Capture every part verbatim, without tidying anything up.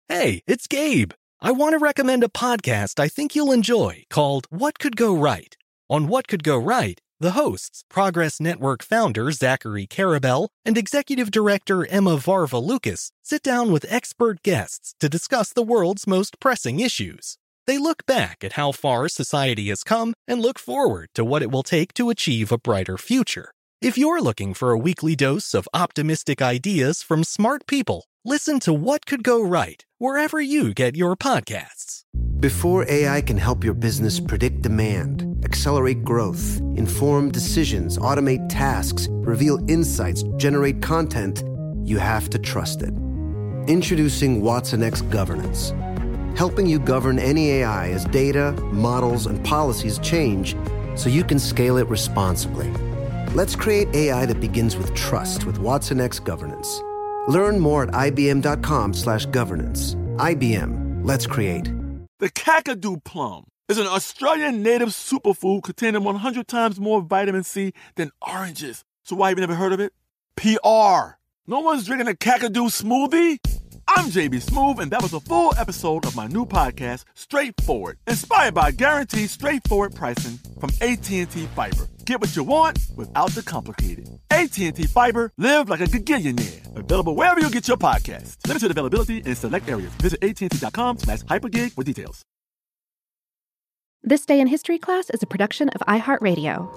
Hey, it's Gabe. I want to recommend a podcast I think you'll enjoy called What Could Go Right. On What Could Go Right, the hosts, Progress Network founder Zachary Karabell and executive director Emma Varva-Lucas, sit down with expert guests to discuss the world's most pressing issues. They look back at how far society has come and look forward to what it will take to achieve a brighter future. If you're looking for a weekly dose of optimistic ideas from smart people, listen to What Could Go Right wherever you get your podcasts. Before A I can help your business predict demand, accelerate growth, inform decisions, automate tasks, reveal insights, generate content, you have to trust it. Introducing watsonx Governance, helping you govern any A I as data, models, and policies change so you can scale it responsibly. Let's create A I that begins with trust with watsonx Governance. Learn more at ibm.com slash governance. I B M. Let's create. The Kakadu plum is an Australian native superfood containing one hundred times more vitamin C than oranges. So why have you never heard of it? P R. No one's drinking a Kakadu smoothie? I'm J B Smoove, and that was a full episode of my new podcast, Straightforward, inspired by guaranteed straightforward pricing from A T and T Fiber. Get what you want without the complicated. A T and T Fiber, live like a gigillionaire. Available wherever you get your podcasts. Limited availability in select areas. Visit att.com slash hypergig for details. This Day in History class is a production of iHeartRadio.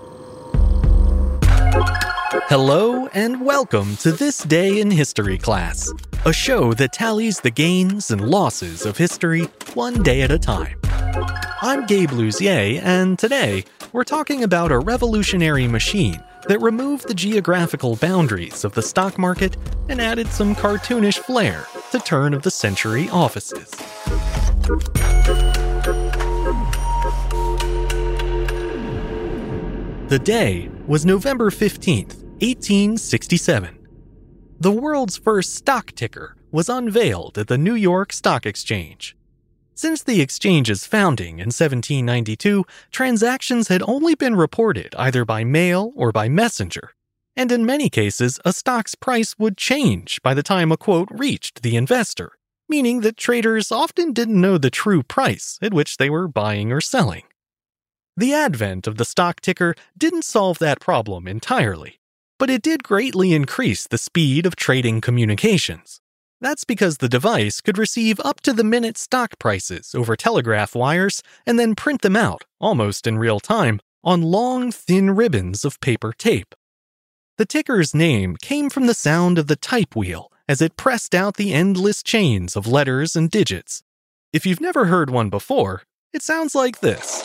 Hello and welcome to This Day in History class, a show that tallies the gains and losses of history one day at a time. I'm Gabe Luzier, and today we're talking about a revolutionary machine that removed the geographical boundaries of the stock market and added some cartoonish flair to turn-of-the-century offices. The day was November fifteenth, eighteen sixty-seven. The world's first stock ticker was unveiled at the New York Stock Exchange. Since the exchange's founding in seventeen ninety-two, transactions had only been reported either by mail or by messenger, and in many cases, a stock's price would change by the time a quote reached the investor, meaning that traders often didn't know the true price at which they were buying or selling. The advent of the stock ticker didn't solve that problem entirely, but it did greatly increase the speed of trading communications. That's because the device could receive up-to-the-minute stock prices over telegraph wires and then print them out, almost in real time, on long, thin ribbons of paper tape. The ticker's name came from the sound of the type wheel as it pressed out the endless chains of letters and digits. If you've never heard one before, it sounds like this.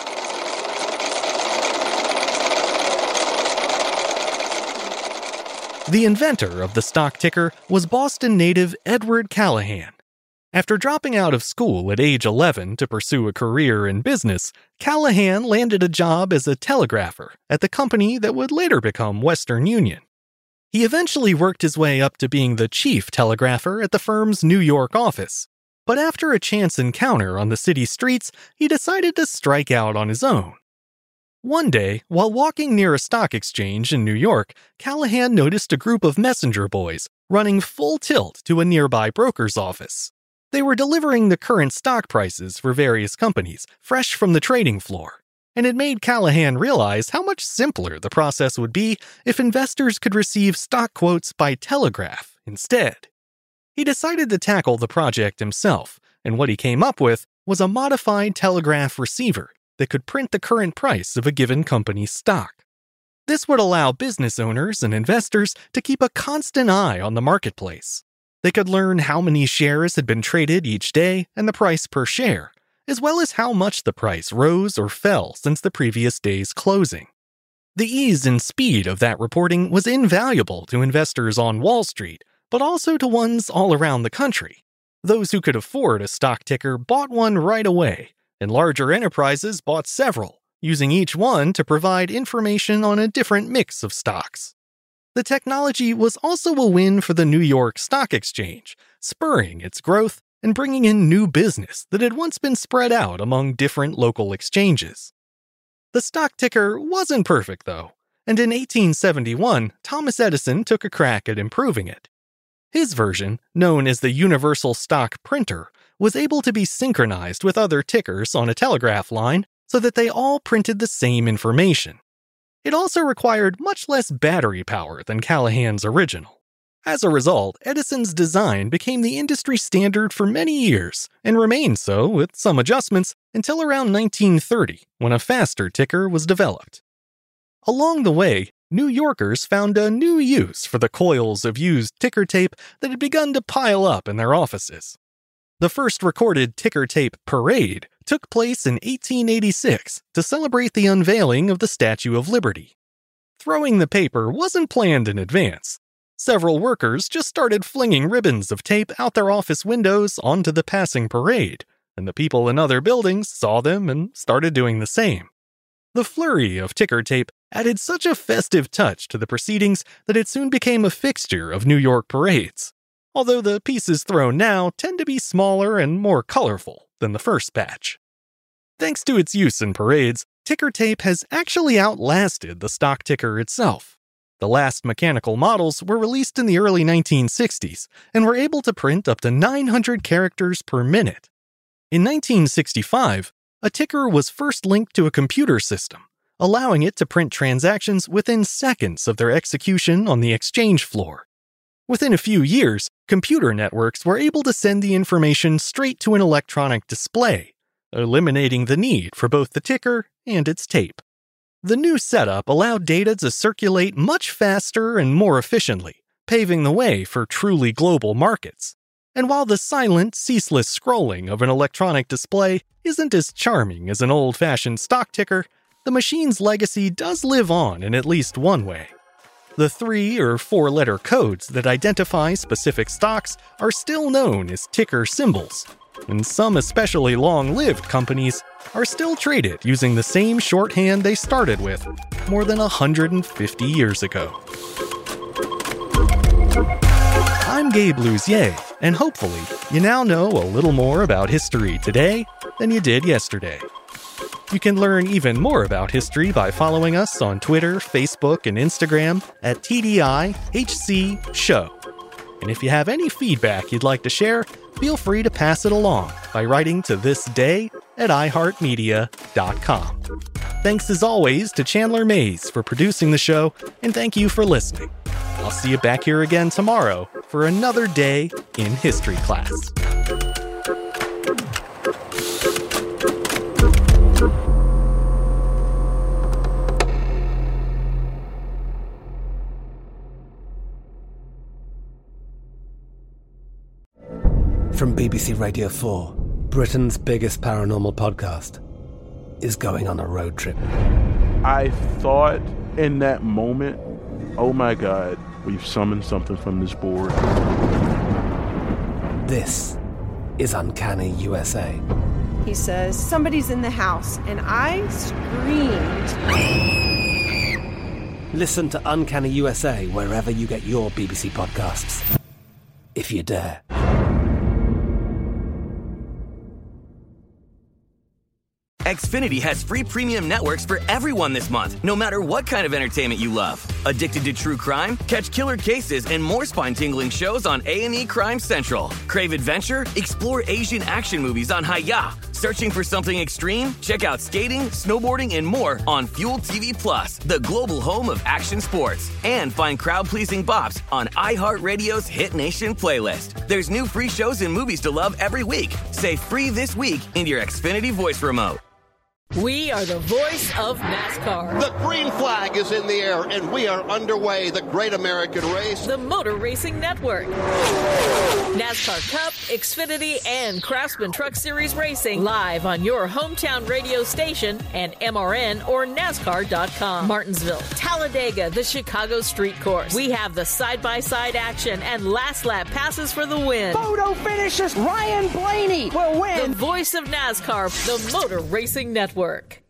The inventor of the stock ticker was Boston native Edward Callahan. After dropping out of school at age eleven to pursue a career in business, Callahan landed a job as a telegrapher at the company that would later become Western Union. He eventually worked his way up to being the chief telegrapher at the firm's New York office. But after a chance encounter on the city streets, he decided to strike out on his own. One day, while walking near a stock exchange in New York, Callahan noticed a group of messenger boys running full tilt to a nearby broker's office. They were delivering the current stock prices for various companies, fresh from the trading floor, and it made Callahan realize how much simpler the process would be if investors could receive stock quotes by telegraph instead. He decided to tackle the project himself, and what he came up with was a modified telegraph receiver that could print the current price of a given company's stock. This would allow business owners and investors to keep a constant eye on the marketplace. They could learn how many shares had been traded each day and the price per share, as well as how much the price rose or fell since the previous day's closing. The ease and speed of that reporting was invaluable to investors on Wall Street, but also to ones all around the country. Those who could afford a stock ticker bought one right away, and larger enterprises bought several, using each one to provide information on a different mix of stocks. The technology was also a win for the New York Stock Exchange, spurring its growth and bringing in new business that had once been spread out among different local exchanges. The stock ticker wasn't perfect, though, and in eighteen seventy-one, Thomas Edison took a crack at improving it. His version, known as the Universal Stock Printer, was able to be synchronized with other tickers on a telegraph line so that they all printed the same information. It also required much less battery power than Callahan's original. As a result, Edison's design became the industry standard for many years and remained so, with some adjustments, until around nineteen thirty, when a faster ticker was developed. Along the way, New Yorkers found a new use for the coils of used ticker tape that had begun to pile up in their offices. The first recorded ticker tape parade took place in eighteen eighty-six to celebrate the unveiling of the Statue of Liberty. Throwing the paper wasn't planned in advance. Several workers just started flinging ribbons of tape out their office windows onto the passing parade, and the people in other buildings saw them and started doing the same. The flurry of ticker tape added such a festive touch to the proceedings that it soon became a fixture of New York parades, although the pieces thrown now tend to be smaller and more colorful than the first batch. Thanks to its use in parades, ticker tape has actually outlasted the stock ticker itself. The last mechanical models were released in the early nineteen sixties and were able to print up to nine hundred characters per minute. In nineteen sixty-five, a ticker was first linked to a computer system, allowing it to print transactions within seconds of their execution on the exchange floor. Within a few years, computer networks were able to send the information straight to an electronic display, eliminating the need for both the ticker and its tape. The new setup allowed data to circulate much faster and more efficiently, paving the way for truly global markets. And while the silent, ceaseless scrolling of an electronic display isn't as charming as an old-fashioned stock ticker, the machine's legacy does live on in at least one way. The three or four-letter codes that identify specific stocks are still known as ticker symbols, and some especially long-lived companies are still traded using the same shorthand they started with more than one hundred fifty years ago. I'm Gabe Luzier, and hopefully you now know a little more about history today than you did yesterday. You can learn even more about history by following us on Twitter, Facebook, and Instagram at T D I H C Show. And if you have any feedback you'd like to share, feel free to pass it along by writing to thisday at i heart media dot com. Thanks as always to Chandler Mays for producing the show, and thank you for listening. I'll see you back here again tomorrow for another day in history class. From B B C Radio four, Britain's biggest paranormal podcast is going on a road trip. I thought in that moment, oh my God, we've summoned something from this board. This is Uncanny U S A. He says, somebody's in the house, and I screamed. Listen to Uncanny U S A wherever you get your B B C podcasts, if you dare. Xfinity has free premium networks for everyone this month, no matter what kind of entertainment you love. Addicted to true crime? Catch killer cases and more spine-tingling shows on A and E Crime Central. Crave adventure? Explore Asian action movies on Hi-Ya. Searching for something extreme? Check out skating, snowboarding, and more on Fuel T V Plus, the global home of action sports. And find crowd-pleasing bops on iHeartRadio's Hit Nation playlist. There's new free shows and movies to love every week. Say free this week in your Xfinity voice remote. We are the voice of NASCAR. The green flag is in the air, and we are underway. The Great American Race. The Motor Racing Network. NASCAR Cup, Xfinity, and Craftsman Truck Series Racing live on your hometown radio station and M R N or NASCAR dot com. Martinsville, Talladega, the Chicago Street Course. We have the side-by-side action and last lap passes for the win. Photo finishes. Ryan Blaney will win. The voice of NASCAR, the Motor Racing Network.